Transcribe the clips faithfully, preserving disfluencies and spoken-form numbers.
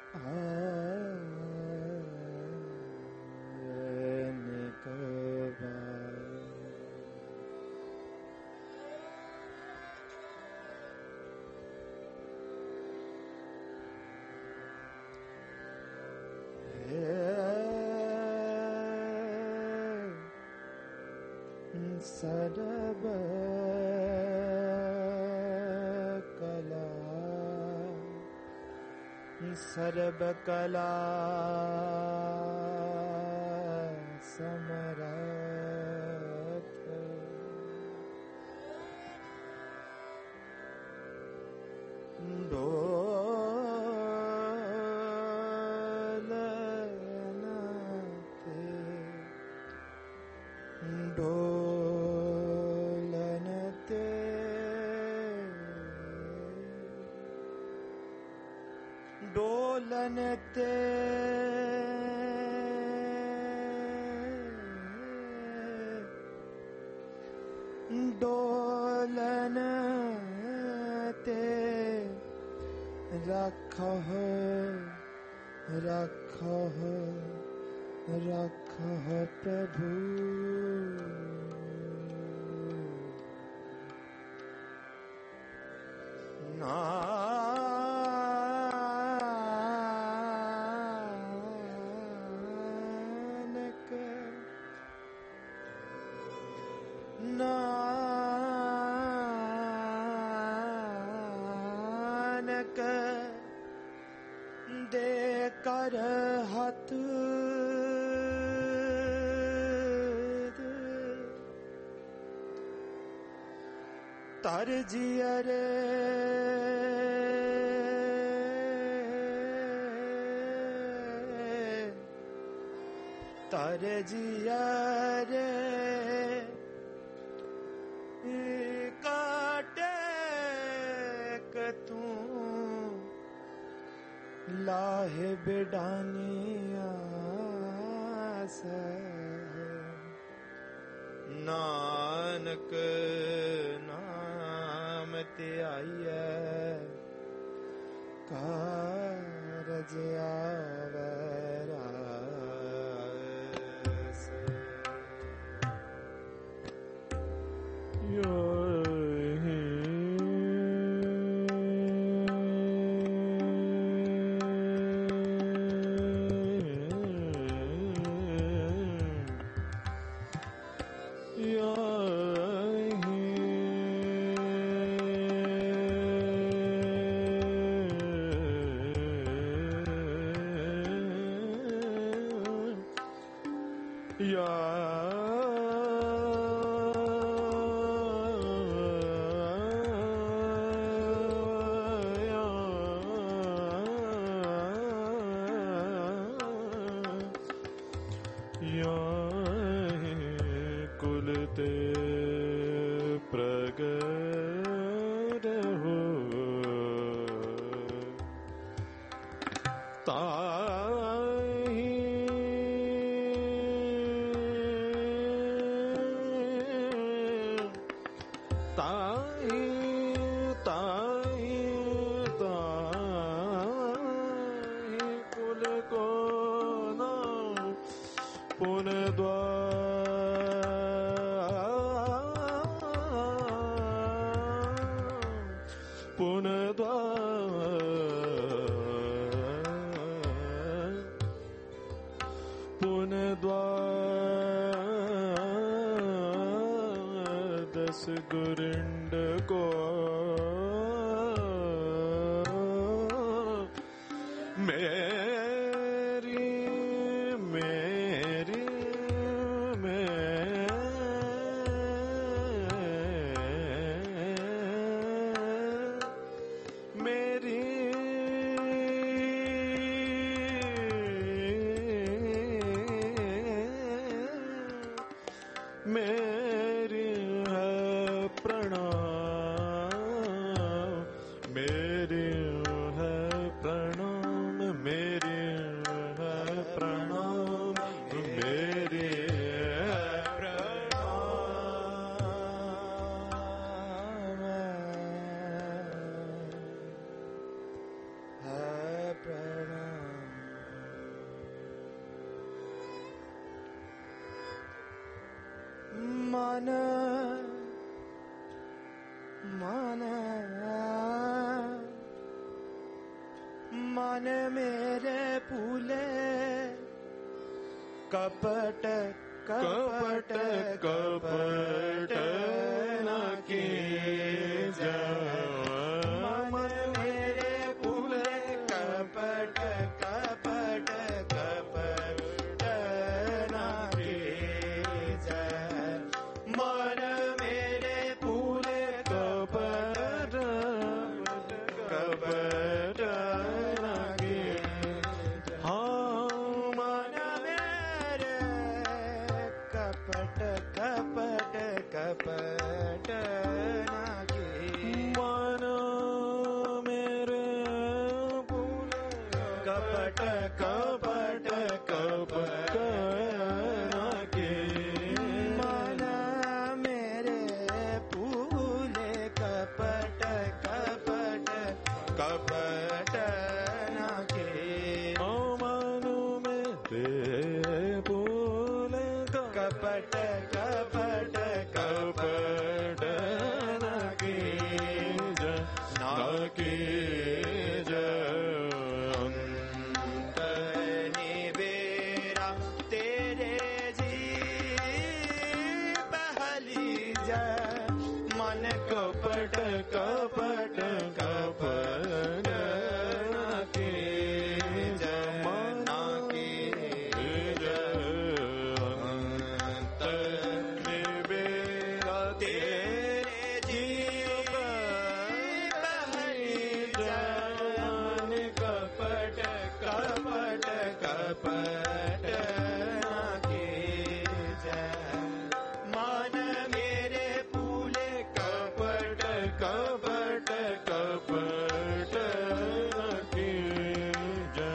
सरब कला सर्ब कला समरथ डोलनते डोलनते डोलनते डोलनते रखह रखह रखह प्रभु नानक नानक दे कर हाथ तर जियरे तर जियरे काटे तू लाहे बिडानिया से नानक नाम ते आइए कारज आवे रास यो गुरिंड को मेरी मेरी मेरी मेरी है प्रणाम मन मन मन मेरे फूले कपट कपट कपट न कीजा मन मेरे फूले कपट कपट कपट न कीजा मन मेरे फूले कपट कपट न कीजा हाँ मन मेरे कपट कपट कपट न कीजा मन मेरे फूले कपट कपट कपट न कीजा मन मेरे फूले कपट कपट कपट न कीजा मन मेरे फूले कपट कपट कपट न कीजा न कीजा अंत निबेरा तेरे जी पहली जा मन कपट कपट कपट न कीजा मन कीजा अंत निबेरा तेरे जी पहली जा मन कपट कपट कपट न कीजा मन मेरे फूले कपट कपट कपट न कीजा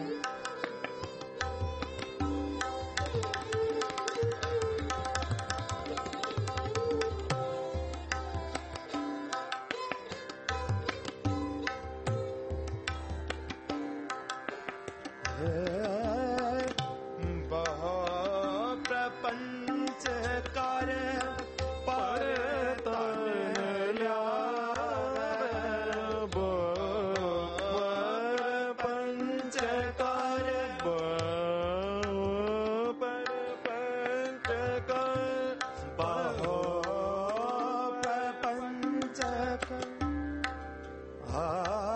बहु प्रपंच कर पर तन ल्यावे प्रपंच कर प्रपंच कर बहु प्रपंच कर आ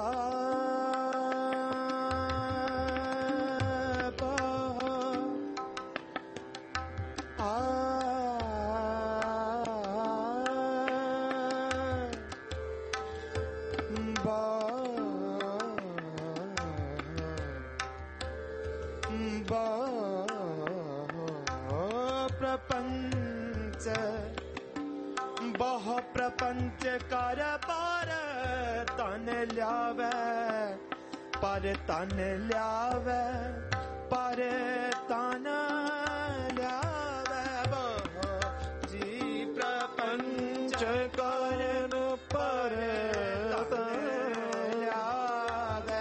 प्रपंच बहु प्रपंच कर पर तन ल्यावे पर तन ल्यावे पर तन ल्यावे बहु जी प्रपंच करन पर तन ल्यावे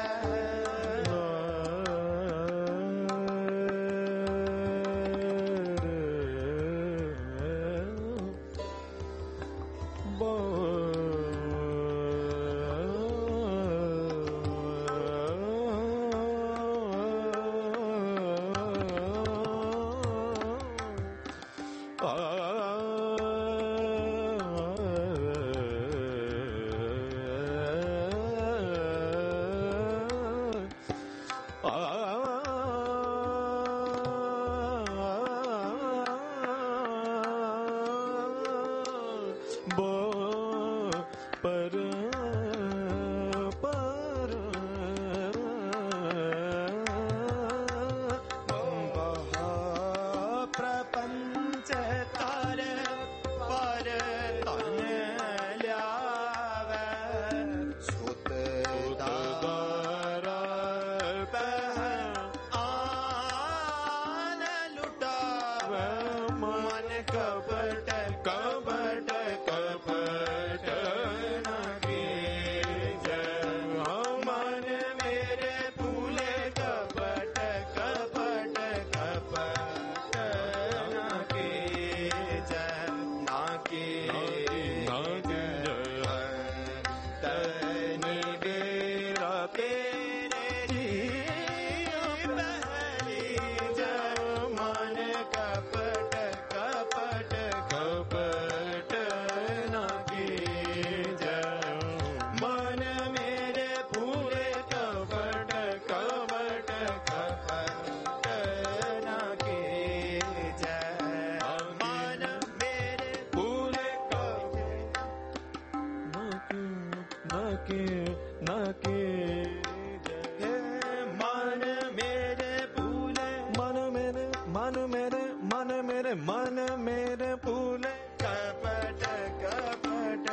मन मेरे फूले कपट कपट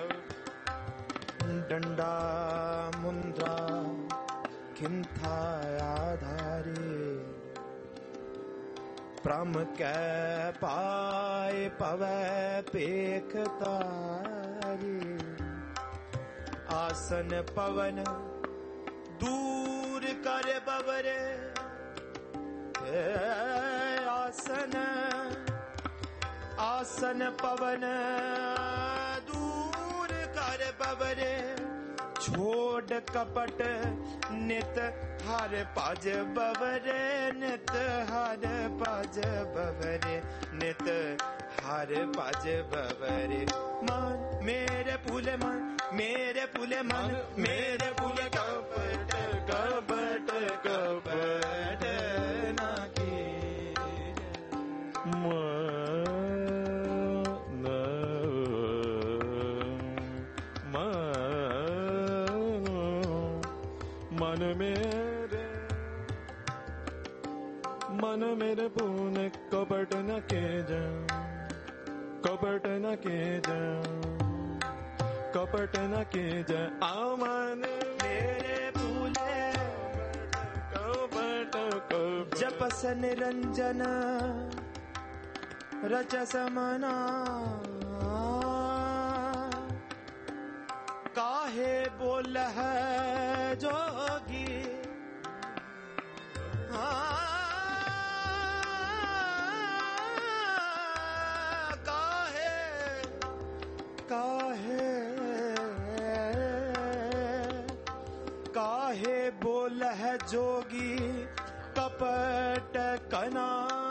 डंडा मुंद्रा खिंथा आधारी प्रम कै पाए पवै पेख तारी आसन पवन दूर कर बबरे आसन आसन पवन दूर कर बबरे छोड़ कपट नित हर पज बबरे नित हर पज बबरे नित हर पज बबरे मन मेरे फूले मन मेरे फूले मन मेरे फूले कपट कपट कपट ना की मन मेरे मन मेरे पूने कपट न के जा कपट न के जा कपट न के जा आमन मेरे फूले कपट कपट जपस निरंजन रचस मना काहे बोल है जोगी काहे काहे काहे बोल है जोगी कपट कना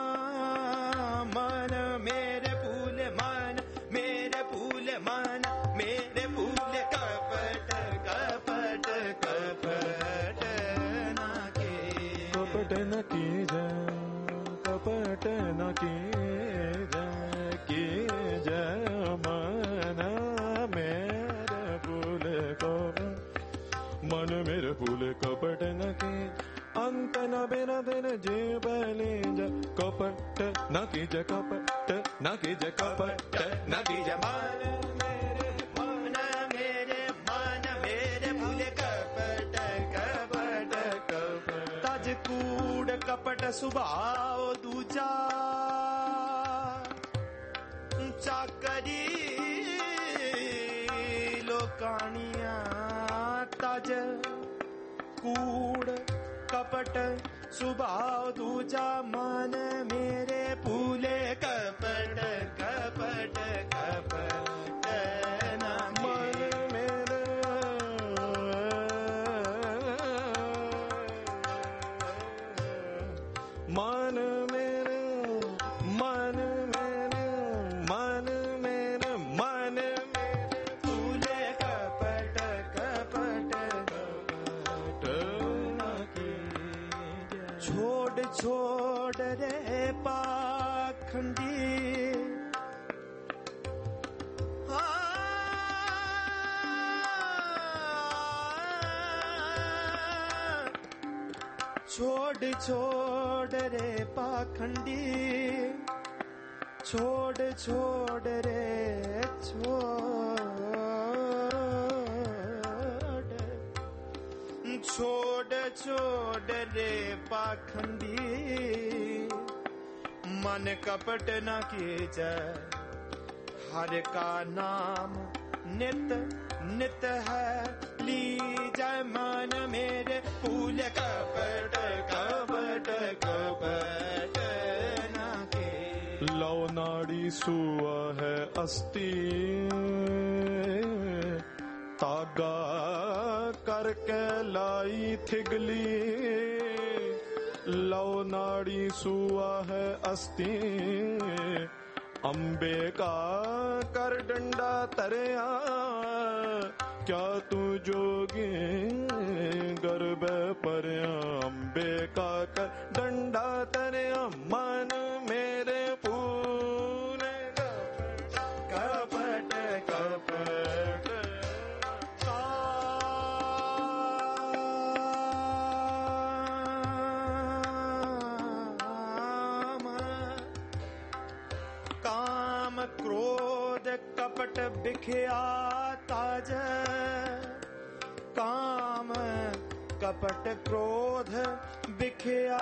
मन मेरे फूले मन मेरे फूले मन मेरे फूले कपट कपट कपट ना के कपट न की जा कपट न की जा की जा मन मेरे फूले कपट मन मेरे फूले कपट न की अंत न बिना दिन जीव ले जा कपट न की जा कपट न की जा कपट न की जा मन मेरे मन मेरे मन मेरे फूले कपट कपट कपट तज कूड़ कपट सुभाव दूजा चाकरी लोकानिया तज कूड़ कपट सुभाव दूजा मन मेरे फूले कपट कपट कपट ना मन मेरे मन मेरे मन मेरे मन मेरे मन मेरे फूले कपट कपट कपट न की छोड़ छोड़ रे पाखंडी छोड़ छोड़ रे पाखंडी छोड़ छोड़ रे छोड़ छोड़ छोड़ रे पाखंडी मन कपट न किए जाए हर का नाम नित नित है ली जाए मन मेरे फूल कपट कपट कपट न के लौ नाड़ी सुआ है अस्ति तागा करके लाई थिगली लौ नाड़ी सुआ है अस्ति अम्बे का कर डंडा तरिया क्या तू जोगी गर्भ पर अम्बे का कर डंडा तरिया मन मेरे फूले कपट कपट कपट बिखया ताज काम कपट क्रोध बिखया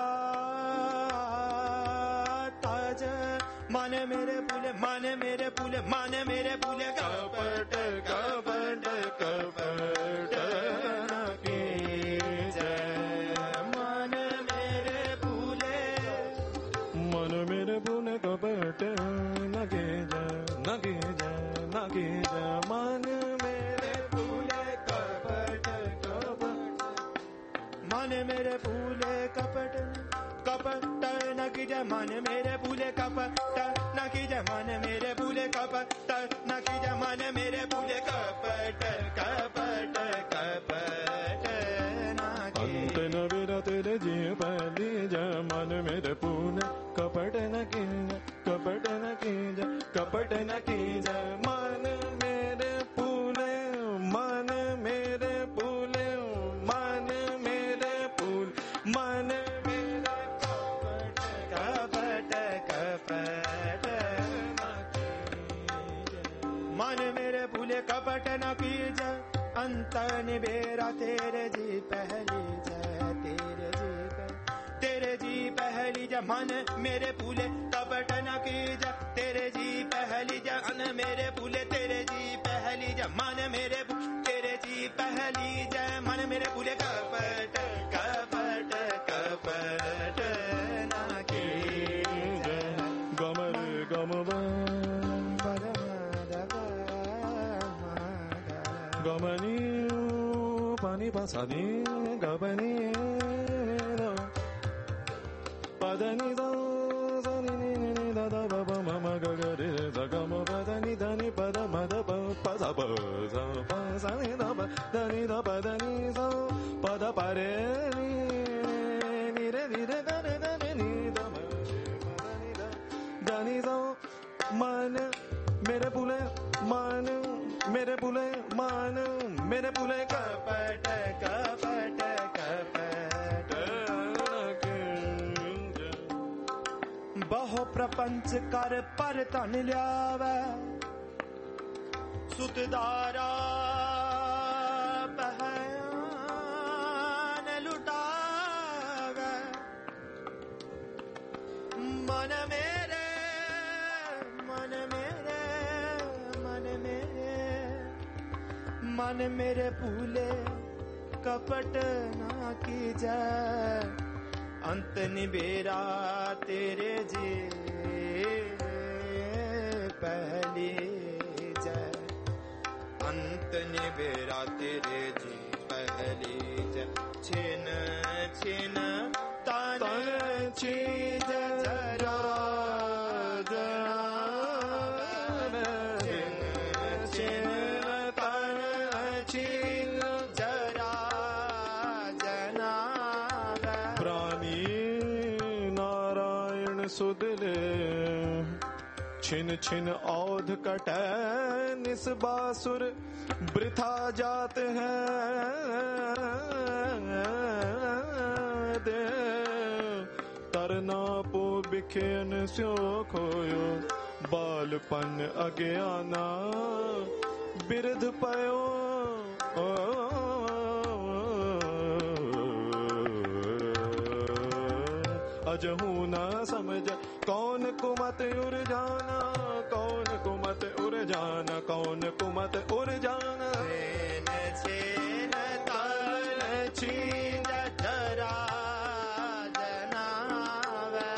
ताज मन मेरे फूले मन मेरे फूले मन मेरे फूले कपट कपट कपट न कीजय मन मेरे फूले मन मेरे फूले कपट न कीजय न कीजय न कीजय मन मेरे फूले कपट कपट मन मेरे फूले कपट कपट न कीजय मन मेरे फूले कपट न कीजय मन मेरे फूले कपट न कीजय मन मेरे फूले कपट कपट कपट अंत न बिरा तेरे जी पहली जय मन मेरे फूले कपट न कीजय कपट न कीजय कपट न कीजय मन मेरे फूले मन मेरे फूले मन मेरे फूल मन मन मेरे फूले कपट न कीजय अंत निबेरा तेरे जी पहली जय तेरे जी तेरे जी पहली जय मन मेरे फूले कपट न कीजय तेरे जी पहली जय अन मेरे फूले तेरे जी पहली जय मन मेरे तेरे जी पहली जय मन मेरे फूले कपट कपट कपट न कीजय गम गम गमनी पानी पासानी गबनी पदनी दा सनी नी नी दा दा ब ब म म ग ग रे ज ग म पदनी धनी पद मद प प स प स प स नि द प धनी द पदनी स पद प रे नि नि रे नि रे द रे द रे नि द म पदनी द धनी स मन मेरे फूले मन मेरे फूले मान मेरे फूले कपट कपट कपट बहु प्रपंच कर पर तन ल्यावे सुतदारा बहन लुटावे मन मेरे मन मेरे मन मेरे मन मेरे फूले कपट ना कीजय अंत निबेरा तेरे जी पहली जय अंत निबेरा तेरे जी पहली जय छिन छिन तन चीज जरा सुदले छिन छिन औध कटै निस्बासुर वृथा जात है दे तरना पो बिखेन स्यो खोयो बालपन अज्ञाना बिरध पयो अजहू न समझ कौन कुमत उर जाना कौन कुमत उर जाना कौन कुमत उर जाना छेन ताल छीन जरा जनावे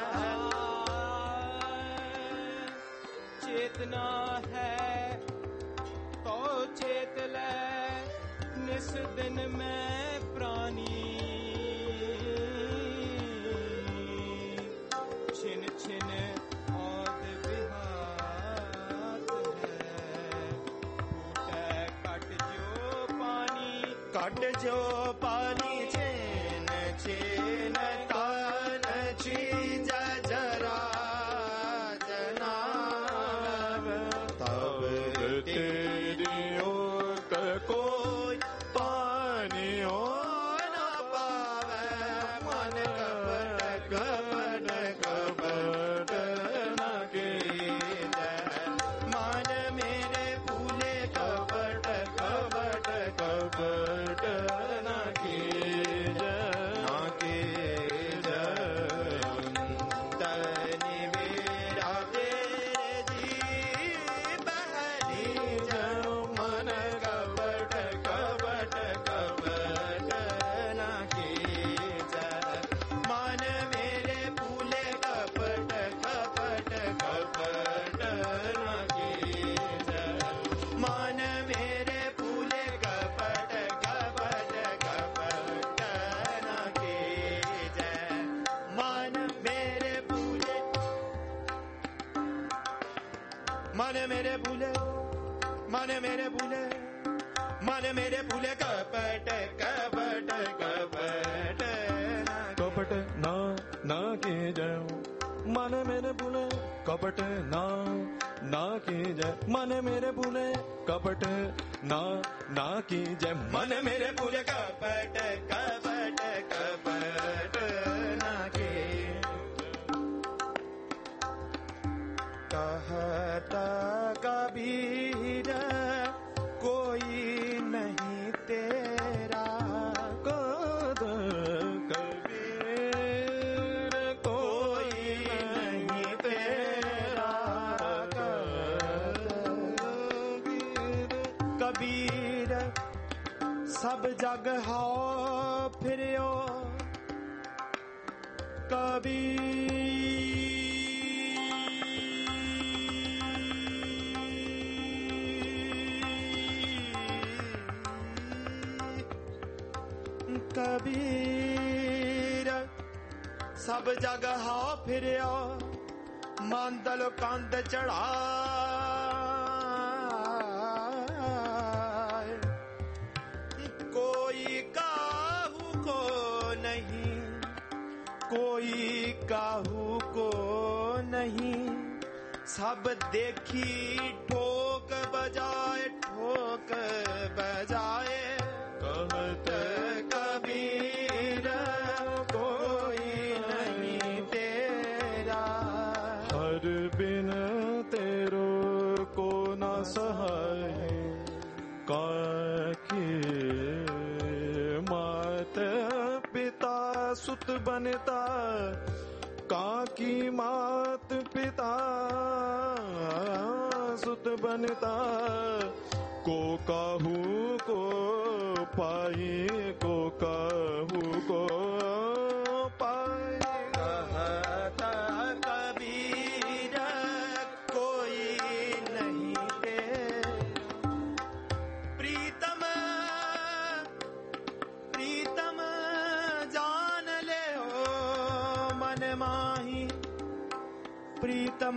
चेतना है तो चेत ले निस दिन में प्राणी छिन छिन औद विहात है कट जो पानी कट जो पानी छेन छेन तान चीज जरा जनाव तब तेरी ओट कोई पानी हो न पावे मन कपट कपट कपट न मन मेरे फूल मन मेरे भूले मन मेरे भूले मन मेरे भूले कपट कपट कपट कपट ना ना की जय मन मेरे भूले कपट ना ना की जय मन मेरे भूले कपट ना ना की जय मन मेरे भूले कपट कपट कपट ना के कहता कबीर कोई नहीं तेरा कद कबीर कोई नहीं तेरा कबीर सब जग हाओ फिरियो कबीर कबीर सब जग हाओ फिरियो मांदल कंद चढ़ा कोई काहू को नहीं कोई काहू को नहीं सब देखी ठोक बजाए ठोक बजाए कहत कबीर कोई नहीं तेरा हर बिन तेरो को न सहाय काकी मात पिता सुत बनता काकी मात पिता सुत बनता को काहू को पाई को काहू को पाई कहता कबीर कोई नहीं दे प्रीतम प्रीतम जान ले हो मन माही प्रीतम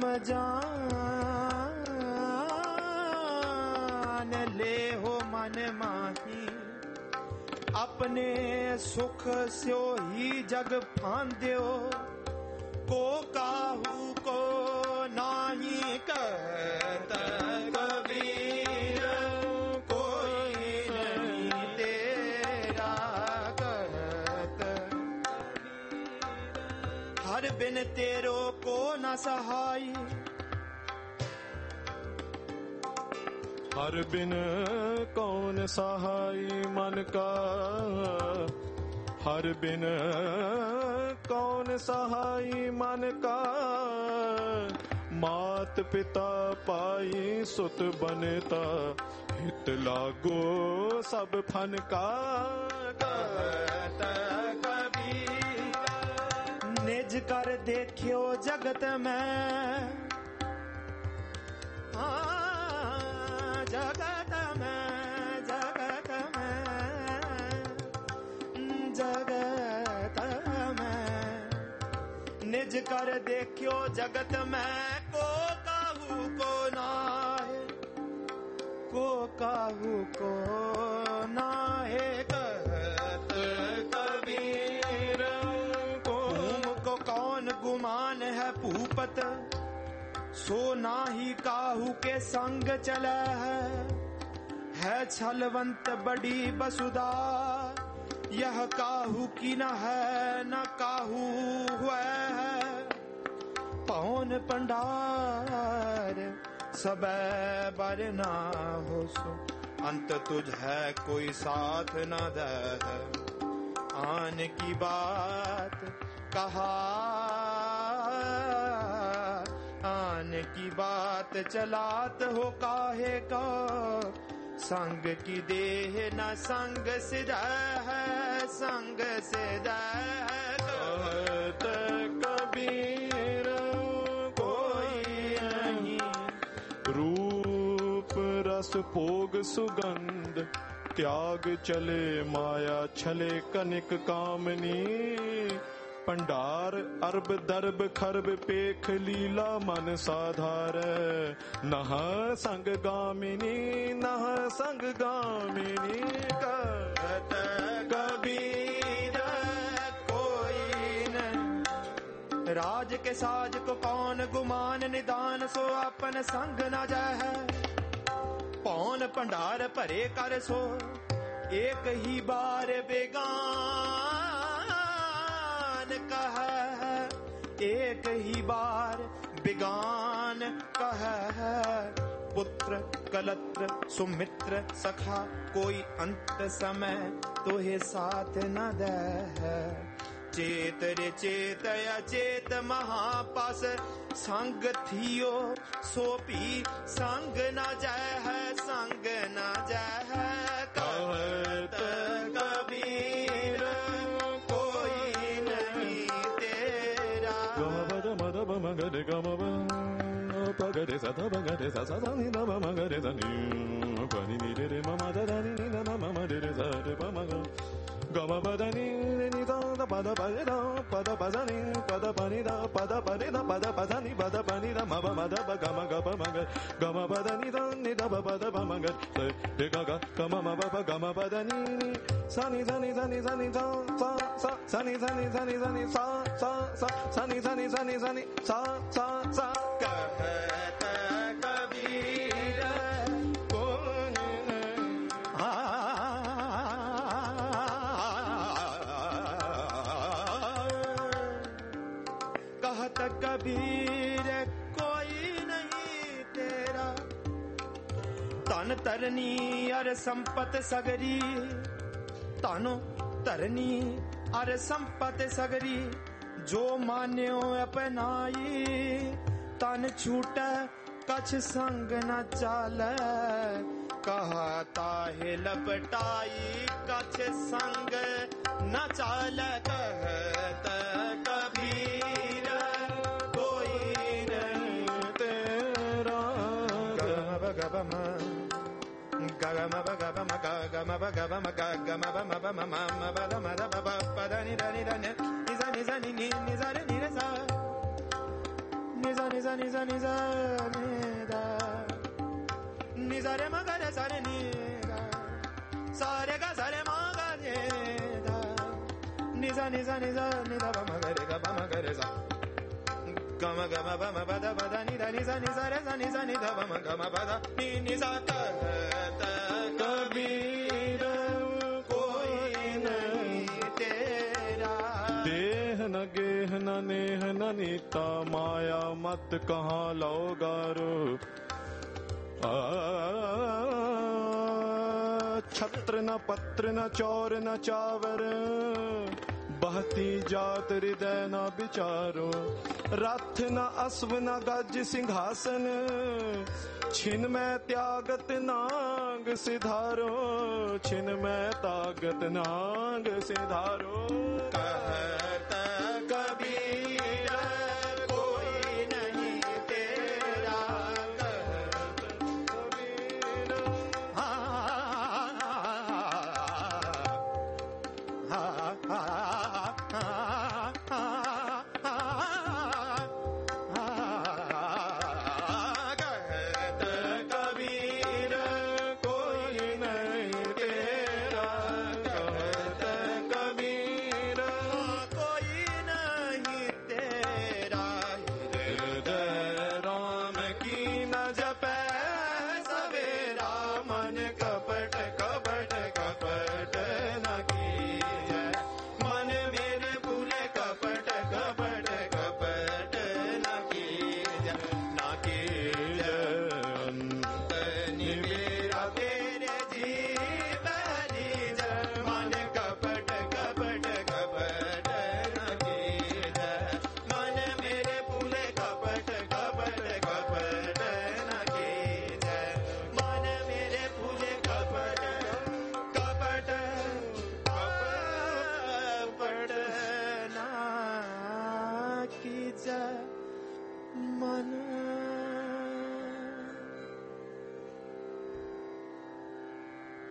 जान ले हो मन माही अपने सुख स्यो ही जग फांद्यो को काहू को नाही कहत कबीर कोई नहीं तेरा कहत हर बिन तेरो को न सहाई हर बिन कौन सहाय मन का हर बिन कौन सहाय मन का मात पिता पाई सुत बनता हित लागो सब फन का कहत कबीर निज कर देखियो जगत में हाँ जगत में जगत में जगत में निज कर देखियो जगत में को काहू को नाहे को काहू को नाहे कहत कबीर को को कौन गुमान है भूपत सो नाही काहू के संग चला है है छलवंत बड़ी बसुदा यह काहू की न है न काहू हुआ है पौन पंडार सब बर ना हो सो अंत तुझ है कोई साथ न दे आन की बात कहा आन की बात चलात हो काहे का संग की देह न संग सिदा है संग सिदा है कहत कबीर कोई नहीं रूप रस भोग सुगंध त्याग चले माया छले कनिक कामनी भंडार अरब दरब खरब पेख लीला मन साधार नह संग गामिनी नह संग गामिनी कहत कबीर कोई न राज के साज को कौन गुमान निदान सो अपन संग न जाय पौन भंडार भरे कर सो एक ही बार बेगान कह एक ही बार बेगान कह पुत्र कलत्र सुमित्र सखा कोई अंत समय तोहे साथ न दे चेत रे चेत अचेत महापास संग थियो सोपी संग न जाय है संग न जाय है कहत कबीर कोई नहीं तेरा मद मगरे गम पगरे सद मगरे सा सा नि न मगरे सनि पनि नि रे मम दनि नि न मम रे सा रे मग गम पदनि नि दा पद पद दा पद पदनि पद पनि दा पद परि दा पद पदनि पद पनि दा मम मद गम गप मग गम पदनि दा नि दा पद मग रे ग ग गम म प गम पदनि नि सनि सनि सनि सनि सा सा सनि सनि सनि सनि सा सा सा सनि सनि सनि सनि सा सा सा कहत कबीर कहत कबीर कोई नहीं तेरा तन तरनी अर संपत सगरी तनो तरनी अर संपत सगरी जो मान्यो अपनाई तन छूट कछ संग न चाल कहा ताहे लपटाई कछ संग न चाल कहत कबीर कोई नहीं तेरा गम गम गम गम गम गम गम गम मम बदम दब पदनि दनि दनि निजा निजा नि निजा रे नि सा निजा निजा निजा निजा निदा निजा रे मग रे सा रे नि गा सा रे गा सा रे म गा रे दा निजा निजा निजा निदा ब मग रे गा ब मग रे सा गम गम बम बद बद नि दा निजा निजा रे सा निजा निदा ब म गम बद नि निजा कहत कबीर कोई नहीं तेरा देह न गेह न नेह न नीता माया मत कहाँ लो गारो छत्र न पत्र न चौर न चावर बहती जात हृदय न विचारो रथ न अश्व न गज सिंहासन छिन में त्यागत नाग सिधारो छिन में तागत नाग सिधारो